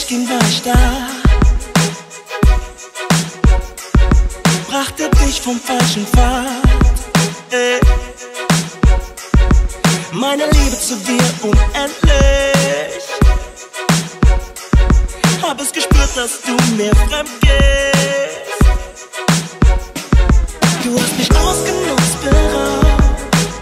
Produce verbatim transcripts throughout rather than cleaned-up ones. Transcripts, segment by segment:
ging, war ich da. Brachte dich vom falschen Pfad. Ey. Meine Liebe zu dir unendlich. Hab es gespürt, dass du mir fremd gehst. Du hast mich ausgenutzt, beraubt.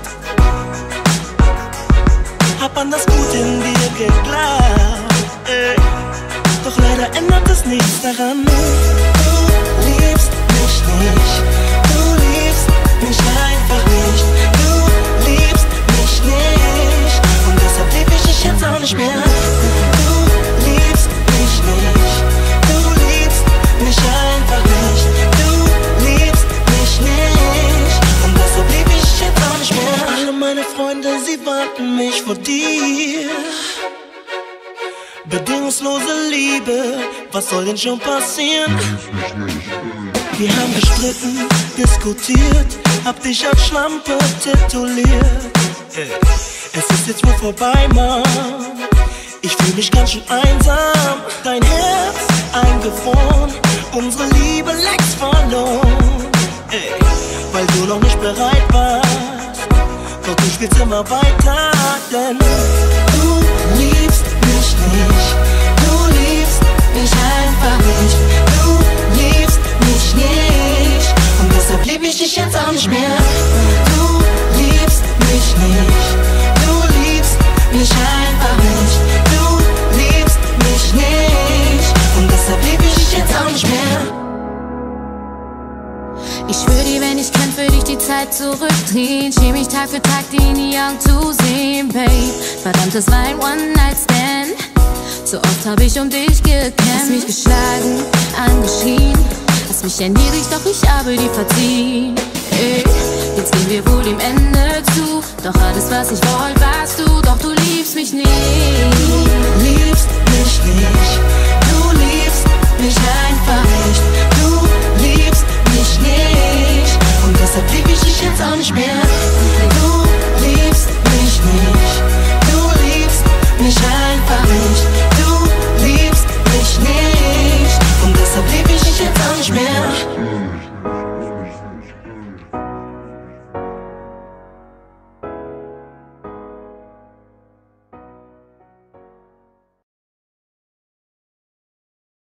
Hab an das Gute in dir geglaubt, ey. Doch leider ändert es nichts daran. Du liebst mich nicht. Du liebst mich einfach nicht. Du liebst mich nicht. Und deshalb lieb ich dich jetzt auch nicht mehr. Du liebst mich nicht. Du liebst mich einfach nicht. Du liebst mich nicht. Und deshalb lieb ich dich jetzt auch nicht mehr. Alle meine Freunde, sie warten mich vor dir. Bedingungslose Liebe, was soll denn schon passieren? Wir haben gestritten, diskutiert, hab dich als Schlampe tituliert. Es ist jetzt wohl vorbei, Mann. Ich fühl mich ganz schön einsam. Dein Herz eingefroren, unsere Liebe längst verloren. Ey, weil du noch nicht bereit warst. Doch du spielst immer weiter, denn du liebst mich nicht. Du liebst mich einfach nicht. Du liebst mich nicht. Und deshalb lieb ich dich jetzt auch nicht mehr. Du liebst mich nicht. Du liebst mich einfach nicht. Du liebst mich nicht. Und deshalb lieb ich dich jetzt auch nicht mehr. Ich schwör dir, wenn ich kann, würde ich die Zeit zurückdrehen. Schäm mich Tag für Tag, die in die Augen zu sehen, babe. Verdammt, das war ein One-Night-Stand. So oft hab ich um dich gekämpft. Hast mich geschlagen, angeschrien. Hast mich erniedrigt, doch ich habe dir verziehen. Ey, jetzt gehen wir wohl dem Ende zu. Doch alles, was ich wollte, warst du. Doch du liebst mich nicht. Du liebst mich nicht. Du liebst mich nicht.